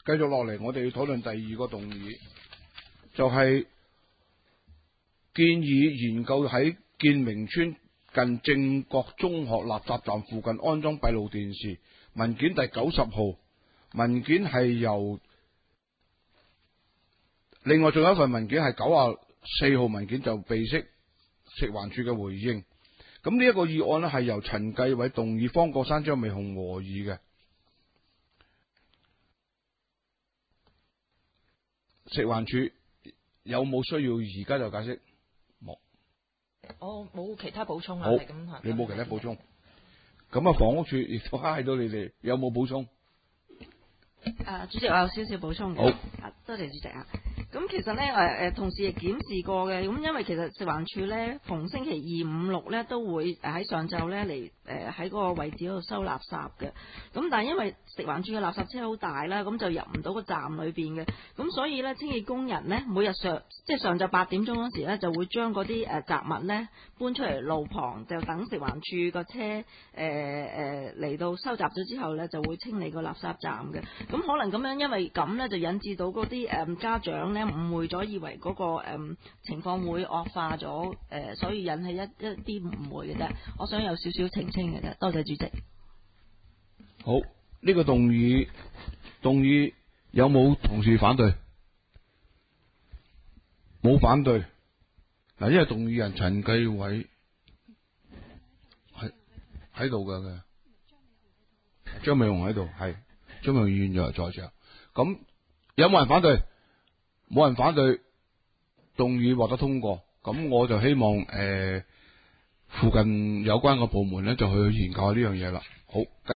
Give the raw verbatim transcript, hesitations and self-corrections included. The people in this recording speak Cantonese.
繼續落嚟，我哋要討論第二個動議，就係、是、建議研究喺建明村近正覺中學垃圾站附近安裝閉路電視。文件第九十號，文件係由另外仲有一份文件係九十四號文件，就備悉食環署嘅回應。咁呢一個議案呢係由陳繼偉動議，方國珊、張美雄和議嘅。食環署有冇需要而家就解釋？冇。 我冇其他補充啦。 好， 咁你冇其他補充。咁啊，房屋署亦都嗌到你哋，有冇補充？ 啊，主席，我有少少補充嘅。 好， 啊，多謝主席啊。咁其實咧，誒誒，同事亦檢視過嘅。咁因為其實食環署咧，逢星期二、五、六咧都會誒喺上晝咧嚟誒喺嗰個位置嗰度收垃圾嘅。咁但係因為食環署嘅垃圾車好大啦，咁就入唔到個站裏邊嘅。咁所以咧，清潔工人咧每日上即係上晝八點鐘嗰時咧，就會將嗰啲誒雜物咧搬出嚟路旁，就等食環署個車誒誒嚟到收集咗之後咧，就會清理個垃圾站嘅。咁可能咁樣，因為咁咧就引致到嗰啲誒家長咧誤會咗，以為嗰、那個誒、嗯、情況會惡化咗，誒、呃、所以引起一一啲誤會嘅啫。我想有少少澄清嘅啫。多謝主席。 好，呢、這個動議動議有冇同事反對？冇反對。嗱，因為動議人陳繼偉喺喺度嘅嘅，張美雄喺度，係張美雄議員又在場。咁有冇人反對？冇人反對，動議獲得通過。咁我就希望誒、呃、附近有關嘅部門咧就去研究下呢樣嘢啦。好。